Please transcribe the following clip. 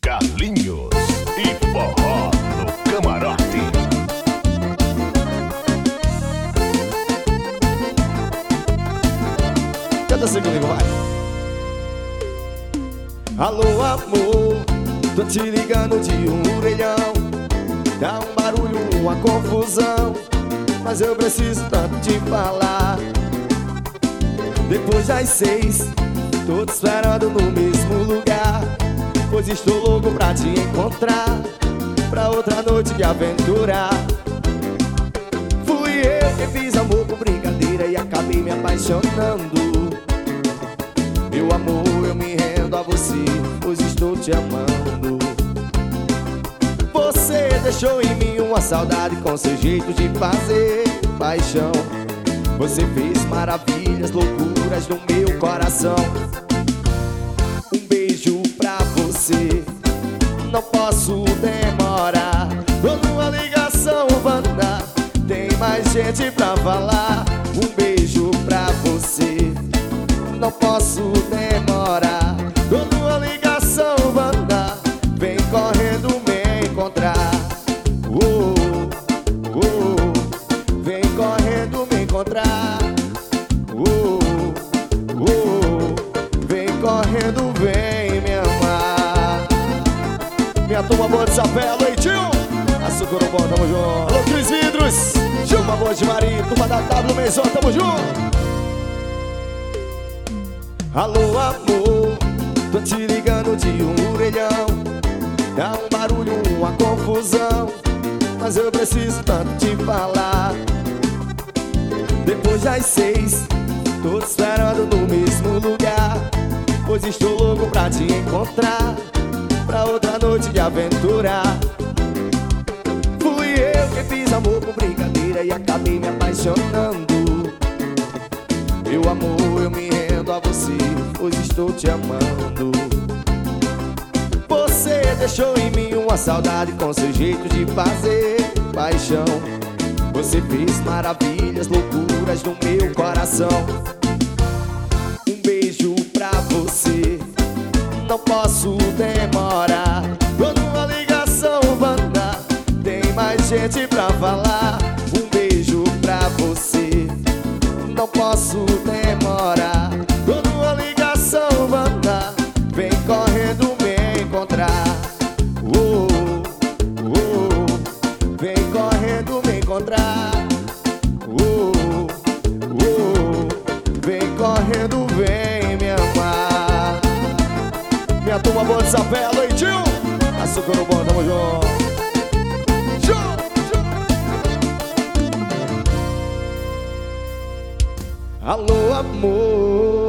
Carlinhos e forró no camarote. Canta assim comigo, vai. Alô, amor, tô te ligando de um orelhão. Dá um barulho, uma confusão, mas eu preciso tanto te falar. Depois das 6, tô te esperando no mesmo lugar, pois estou louco pra te encontrar, pra outra noite de aventura. Fui eu que fiz amor com brincadeira e acabei me apaixonando. Meu amor, eu me rendo a você, pois estou te amando. Você deixou em mim uma saudade com seu jeito de fazer paixão. Você fez maravilhas, loucuras no meu coração. Um beijo pra você, não posso demorar. Tô numa ligação urbana, tem mais gente pra falar. Um beijo pra você, não posso demorar. Tô numa ligação urbana, vem correndo me encontrar. Vem correndo me encontrar. Vem correndo, vem me amar. Minha turma boa de Sapé, alô, tio. Açúcar bom, tamo junto. Alô, Cris Vidros, turma boa de Maria, turma da W Maison, tamo junto. Alô, amor, tô te ligando de um orelhão. Dá um barulho, uma confusão, mas eu preciso tanto te falar. Depois das 6, tô te esperando no mesmo lugar, pois estou louco pra te encontrar, pra outra noite de aventura. Fui eu que fiz amor com brincadeira e acabei me apaixonando. Meu amor, eu me rendo a você, pois estou te amando. Você deixou em mim uma saudade com seu jeito de fazer paixão. Você fez maravilhas, loucuras no meu coração. Um beijo pra você, não posso demorar. Tô numa ligação urbana, tem mais gente pra falar. Um beijo pra você, não posso demorar. Tô numa ligação urbana, vem correndo me encontrar. Vem correndo me encontrar. Vem correndo, vem me amar. Minha turma boa de Sapé, alô, tio. Açúcar bom, tamo junto. Alô, amor,